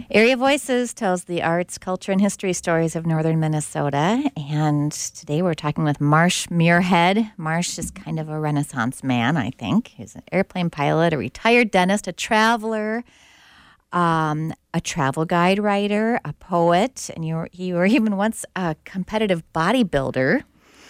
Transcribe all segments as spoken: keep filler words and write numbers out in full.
Area Voices tells the arts, culture, and history stories of northern Minnesota. And today we're talking with Marsh Muirhead. Marsh is kind of a Renaissance man, I think. He's an airplane pilot, a retired dentist, a traveler, um, a travel guide writer, a poet, and you were, you were even once a competitive bodybuilder.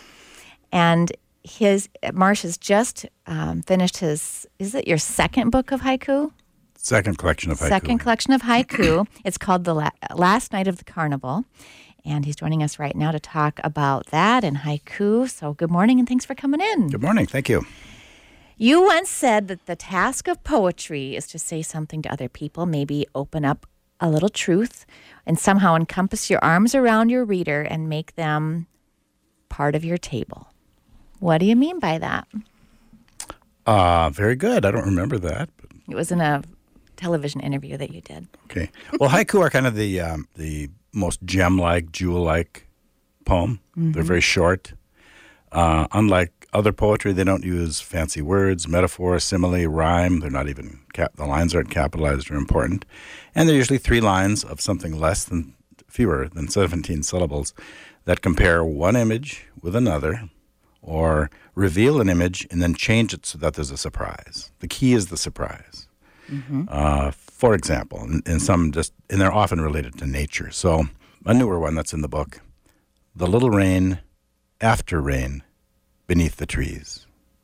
And his Marsh has just um, finished his, is it your second book of haiku? Second collection of haiku. Second collection of haiku. It's called The La- Last Night of the Carnival. And he's joining us right now to talk about that and haiku. So good morning and thanks for coming in. Good morning. Thank you. You once said that the task of poetry is to say something to other people, maybe open up a little truth and somehow encompass your arms around your reader and make them part of your table. What do you mean by that? Uh, very good. I don't remember that. But... It was in a television interview that you did. Okay. Well, haiku are kind of the um, the most gem-like, jewel-like poem. Mm-hmm. They're very short. Uh, unlike other poetry, they don't use fancy words, metaphor, simile, rhyme. They're not even, cap- the lines aren't capitalized or important. And they're usually three lines of something less than, fewer than seventeen syllables that compare one image with another or reveal an image and then change it so that there's a surprise. The key is the surprise. Mm-hmm. Uh, for example, and, and some just, and they're often related to nature. So a newer one that's in the book, the little rain after rain beneath the trees.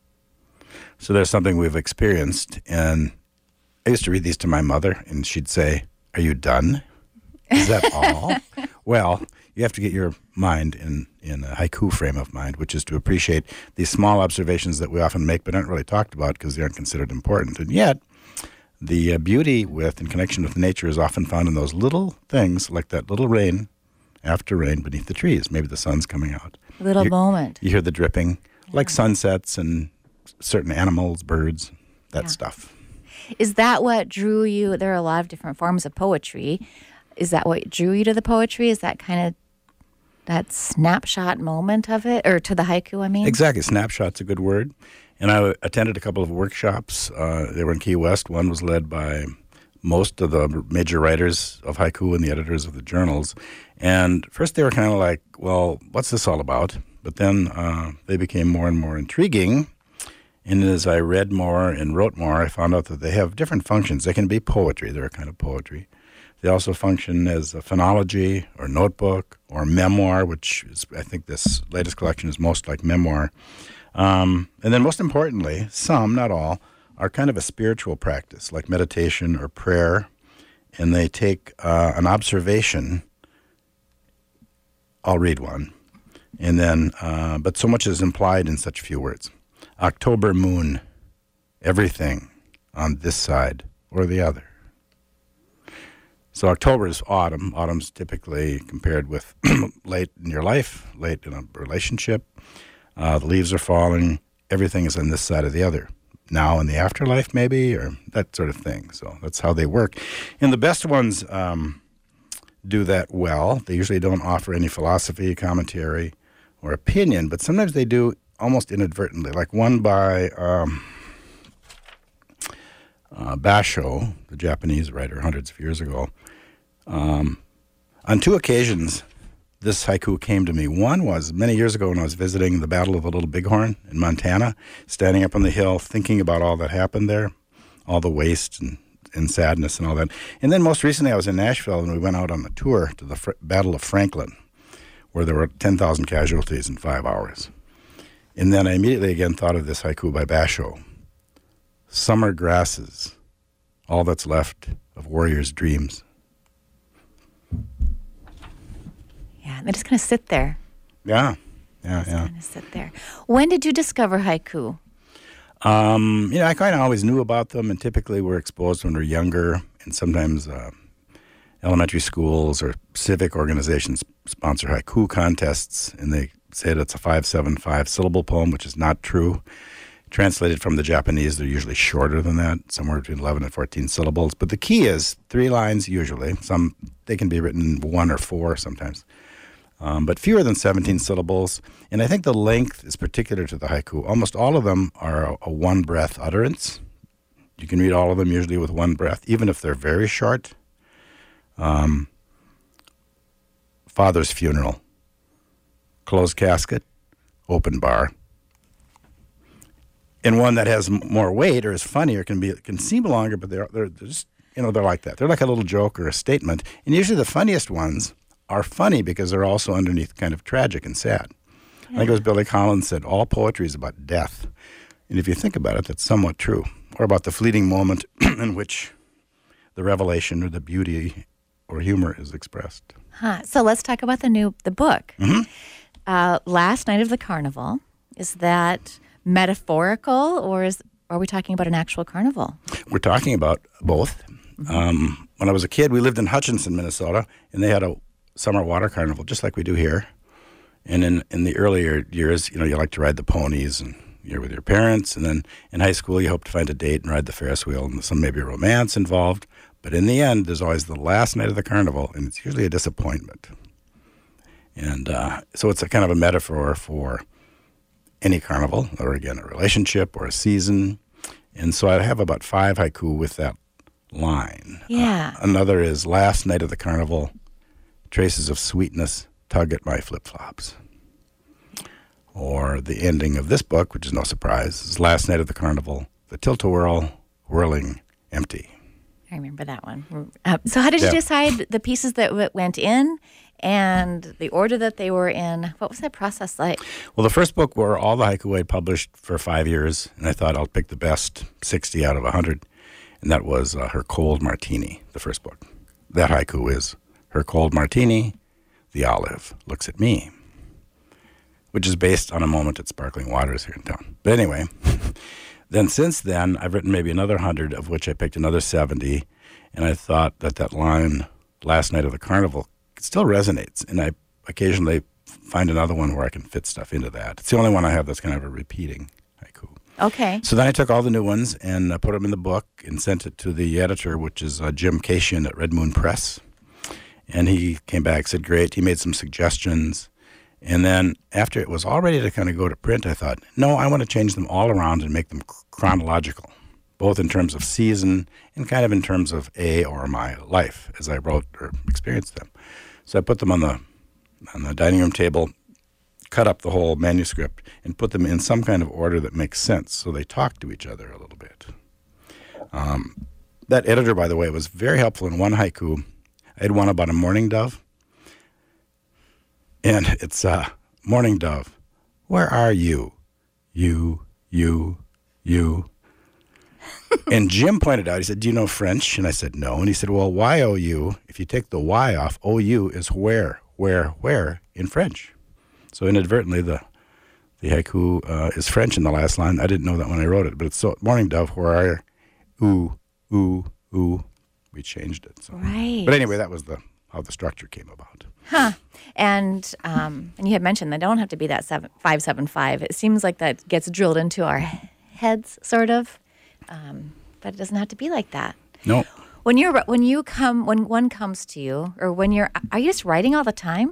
So there's something we've experienced, and I used to read these to my mother, and she'd say, "Are you done? Is that all?" Well, you have to get your mind in, in a haiku frame of mind, which is to appreciate these small observations that we often make but aren't really talked about because they aren't considered important. And yet, the uh, beauty with and connection with nature is often found in those little things, like that little rain after rain beneath the trees. Maybe the sun's coming out. A little you, moment. You hear the dripping, yeah. like sunsets and certain animals, birds, that yeah. stuff. Is that what drew you? There are a lot of different forms of poetry. Is that what drew you to the poetry? Is that kind of that snapshot moment of it? Or to the haiku, I mean? Exactly. Snapshot's a good word. And I attended a couple of workshops. Uh, they were in Key West. One was led by most of the major writers of haiku and the editors of the journals. And first they were kind of like, well, what's this all about? But then uh, they became more and more intriguing. And as I read more and wrote more, I found out that they have different functions. They can be poetry. They're a kind of poetry. They also function as a phonology or notebook or memoir, which is, I think this latest collection is most like memoir. Um, and then most importantly, some, not all, are kind of a spiritual practice, like meditation or prayer, and they take uh, an observation. I'll read one. And then, uh, but so much is implied in such few words. October moon, everything on this side or the other. So October is autumn. Autumn's typically compared with late in your life, late in a relationship. Uh, the leaves are falling. Everything is on this side or the other. Now in the afterlife, maybe, or that sort of thing. So that's how they work. And the best ones um, do that well. They usually don't offer any philosophy, commentary, or opinion, but sometimes they do almost inadvertently. Like one by um, uh, Basho, the Japanese writer hundreds of years ago. Um, on two occasions, this haiku came to me. One was many years ago when I was visiting the Battle of the Little Bighorn in Montana, standing up on the hill, thinking about all that happened there, all the waste and, and sadness and all that. And then most recently I was in Nashville and we went out on a tour to the Fr- Battle of Franklin, where there were ten thousand casualties in five hours. And then I immediately again thought of this haiku by Basho. Summer grasses, all that's left of warriors' dreams. Yeah, they're just going to sit there. Yeah, yeah, just yeah. Just going to sit there. When did you discover haiku? Um, you know, I kind of always knew about them, and typically we're exposed when we're younger, and sometimes uh, elementary schools or civic organizations sponsor haiku contests, and they say that it's a five seven five syllable poem, which is not true. Translated from the Japanese, they're usually shorter than that, somewhere between eleven and fourteen syllables. But the key is three lines usually. Some they can be written in one or four sometimes. Um, but fewer than seventeen syllables. And I think the length is particular to the haiku. Almost all of them are a, a one-breath utterance. You can read all of them usually with one breath, even if they're very short. Um, father's funeral. Closed casket, open bar. And one that has m- more weight or is funnier can be can seem longer, but they're they're just you know they're like that. They're like a little joke or a statement. And usually the funniest ones are funny because they're also underneath kind of tragic and sad. Yeah. I think it was Billy Collins said, all poetry is about death. And if you think about it, that's somewhat true. Or about the fleeting moment in which the revelation or the beauty or humor is expressed. Huh. So let's talk about the new the book. Mm-hmm. Uh, Last Night of the Carnival. Is that metaphorical, or is are we talking about an actual carnival? We're talking about both. Mm-hmm. Um, when I was a kid, we lived in Hutchinson, Minnesota, and they had a summer water carnival, just like we do here. And in, in the earlier years, you know, you like to ride the ponies, and you're with your parents. And then in high school, you hope to find a date and ride the Ferris wheel, and some maybe romance involved. But in the end, there's always the last night of the carnival, and it's usually a disappointment. And uh, so it's a kind of a metaphor for any carnival, or again, a relationship or a season. And so I have about five haiku with that line. Yeah. Uh, another is last night of the carnival, traces of sweetness tug at my flip-flops. Or the ending of this book, which is no surprise, is last night of the carnival, the tilt-a-whirl, whirling empty. I remember that one. Uh, so how did you Yeah. decide the pieces that w- went in and the order that they were in? What was that process like? Well, the first book were all the haiku I'd published for five years, and I thought I'll pick the best sixty out of one hundred, and that was uh, Her Cold Martini, the first book. That haiku is, Her cold martini, the olive looks at me, which is based on a moment at Sparkling Waters here in town. But anyway, then since then, I've written maybe another one hundred, of which I picked another seventy, and I thought that that line, last night of the carnival, still resonates, and I occasionally find another one where I can fit stuff into that. It's the only one I have that's kind of a repeating haiku. Okay. So then I took all the new ones and uh, put them in the book and sent it to the editor, which is uh, Jim Cation at Red Moon Press. And he came back, said, great. He made some suggestions. And then after it was all ready to kind of go to print, I thought, no, I want to change them all around and make them chronological, both in terms of season and kind of in terms of a or my life as I wrote or experienced them. So I put them on the on the dining room table, cut up the whole manuscript, and put them in some kind of order that makes sense so they talk to each other a little bit. Um, that editor, by the way, was very helpful in one haiku. I had one about a mourning dove. And it's, uh, mourning dove, where are you? You, you, you. And Jim pointed out, he said, do you know French? And I said, no. And he said, well, Y O U, if you take the Y off, O U is where, where, where in French. So inadvertently, the the haiku uh, is French in the last line. I didn't know that when I wrote it, but it's so, mourning dove, where are you? Ooh, ooh, ooh. We changed it. So. Right. But anyway, that was the how the structure came about. Huh. And um, and you had mentioned they don't have to be that seven, five seven five. It seems like that gets drilled into our heads, sort of. Um, but it doesn't have to be like that. No. When you're when you come when one comes to you, or when you're are you just writing all the time?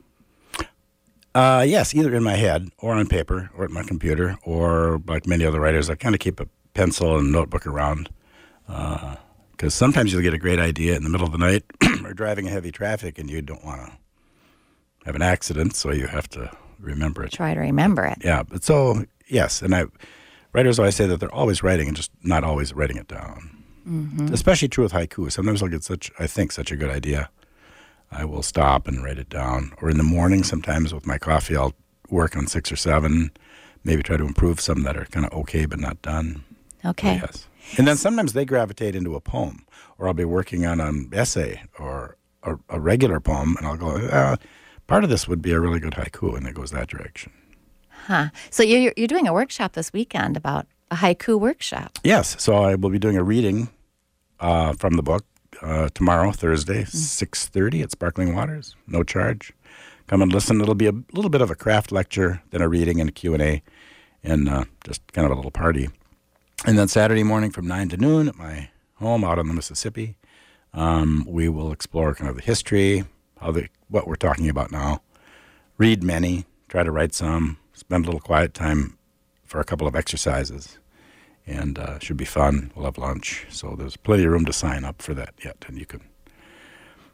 Uh, yes, either in my head or on paper or at my computer, or like many other writers, I kind of keep a pencil and notebook around. Uh, Because sometimes you'll get a great idea in the middle of the night or driving in heavy traffic and you don't want to have an accident, so you have to remember it. Try to remember it. Yeah, but so, yes, and I writers always say that they're always writing and just not always writing it down. Mm-hmm. Especially true with haiku. Sometimes I'll get such, I think, such a good idea. I will stop and write it down. Or in the morning, sometimes with my coffee, I'll work on six or seven, maybe try to improve some that are kind of okay but not done. Okay. But yes. And then sometimes they gravitate into a poem, or I'll be working on an essay or a, a regular poem, and I'll go, uh, part of this would be a really good haiku, and it goes that direction. Huh. So you're, you're doing a workshop this weekend about a haiku workshop. Yes. So I will be doing a reading uh, from the book uh, tomorrow, Thursday, mm. six thirty at Sparkling Waters, no charge. Come and listen. It'll be a little bit of a craft lecture, then a reading and a Q and A, and uh, just kind of a little party. And then Saturday morning from nine to noon at my home out on the Mississippi, um, we will explore kind of the history, how the what we're talking about now, read many, try to write some, spend a little quiet time for a couple of exercises, and uh, should be fun. We'll have lunch. So there's plenty of room to sign up for that yet, and you can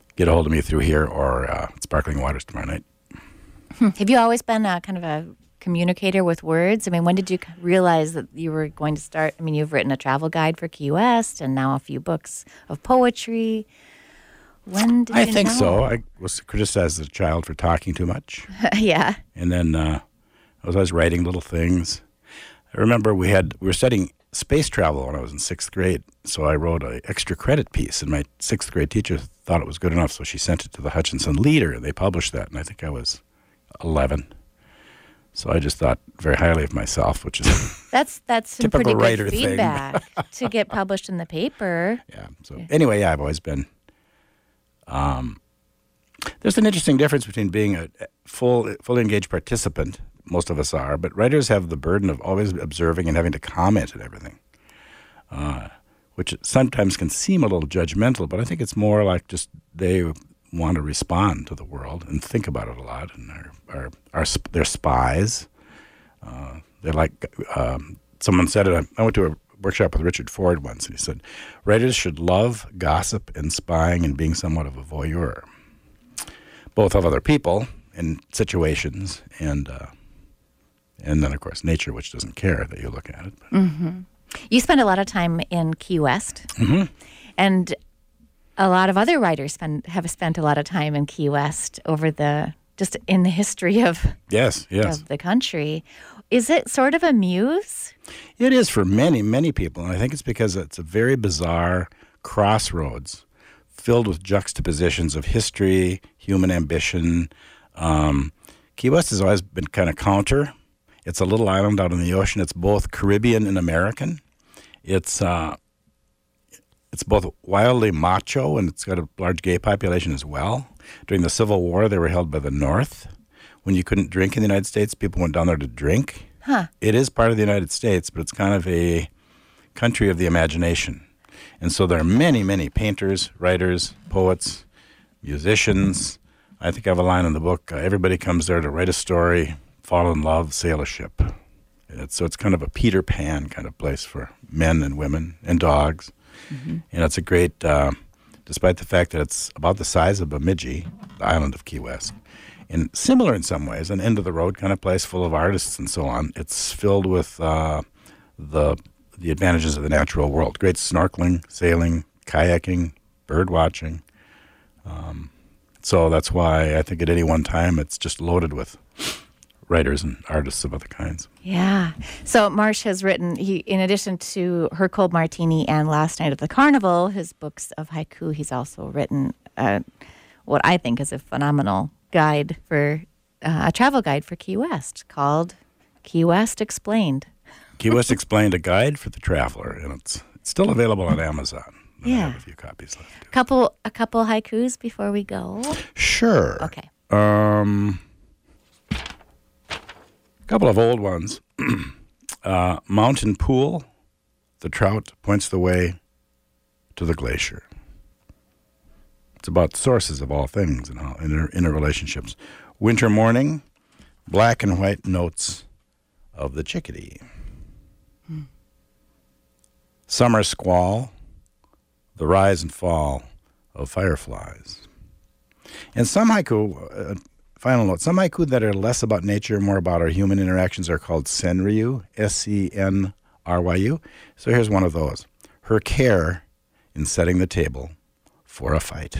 get a hold of me through here or uh, Sparkling Waters tomorrow night. Have you always been a, kind of a communicator with words? I mean, when did you realize that you were going to start? I mean, you've written a travel guide for Key West and now a few books of poetry. When did I you think know? so. I was criticized as a child for talking too much. Yeah. And then uh, I was always writing little things. I remember we had we were studying space travel when I was in sixth grade, so I wrote an extra credit piece, and my sixth grade teacher thought it was good enough, so she sent it to the Hutchinson Leader, and they published that, and I think I was eleven. So I just thought very highly of myself, which is That's that's some typical pretty writer good thing. feedback to get published in the paper. Yeah. So anyway, yeah, I've always been. Um, there's an interesting difference between being a full, fully engaged participant. Most of us are, but writers have the burden of always observing and having to comment on everything, uh, which sometimes can seem a little judgmental. But I think it's more like just they want to respond to the world and think about it a lot, and are are, are sp- they're spies. Uh, they're like um, someone said it. I went to a workshop with Richard Ford once, and he said, writers should love gossip and spying and being somewhat of a voyeur, both of other people and situations, and uh, and then, of course, nature, which doesn't care that you look at it. Mm-hmm. You spend a lot of time in Key West, Mm-hmm. and a lot of other writers spend, have spent a lot of time in Key West over the, just in the history of, Yes, yes. of the country. Is it sort of a muse? It is for many, many people, and I think it's because it's a very bizarre crossroads filled with juxtapositions of history, human ambition. Um, Key West has always been kind of counter. It's a little island out in the ocean. It's both Caribbean and American. It's uh, it's both wildly macho, and it's got a large gay population as well. During the Civil War, they were held by the North. When you couldn't drink in the United States, people went down there to drink. Huh. It is part of the United States, but it's kind of a country of the imagination. And so there are many, many painters, writers, poets, musicians. I think I have a line in the book, uh, everybody comes there to write a story, fall in love, sail a ship. It's, so it's kind of a Peter Pan kind of place for men and women and dogs. Mm-hmm. And it's a great, uh, despite the fact that it's about the size of Bemidji, the island of Key West, and similar in some ways, an end-of-the-road kind of place full of artists and so on. It's filled with uh, the the advantages of the natural world. Great snorkeling, sailing, kayaking, bird watching. Um, so that's why I think at any one time it's just loaded with writers and artists of other kinds. Yeah. So Marsh has written, he, in addition to Her Cold Martini and Last Night of the Carnival, his books of haiku, he's also written uh, what I think is a phenomenal guide for, uh, a travel guide for Key West called Key West Explained. Key West Explained, a guide for the traveler, and it's, it's still available on Amazon. Yeah. I have a few copies left. Too. Couple, a couple haikus before we go. Sure. Okay. Um, a couple of old ones. uh, Mountain Pool, the trout points the way to the glacier. It's about sources of all things and how inter, interrelationships. Winter Morning, black and white notes of the chickadee. Hmm. Summer Squall, the rise and fall of fireflies. And some haiku, uh, final note, some haiku that are less about nature, more about our human interactions are called senryu, S E N R Y U. So here's one of those. Her care in setting the table for a fight.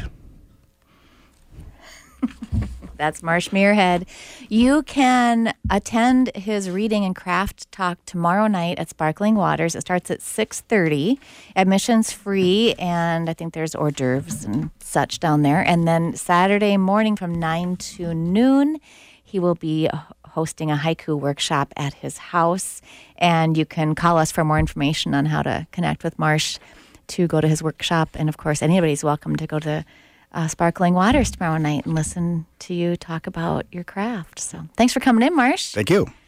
That's Marsh Muirhead. You can attend his reading and craft talk tomorrow night at Sparkling Waters. It starts at six thirty. Admission's free, and I think there's hors d'oeuvres and such down there. And then Saturday morning from nine to noon, he will be hosting a haiku workshop at his house. And you can call us for more information on how to connect with Marsh to go to his workshop. And, of course, anybody's welcome to go to Uh, Sparkling Waters tomorrow night and listen to you talk about your craft. So thanks for coming in, Marsh. Thank you.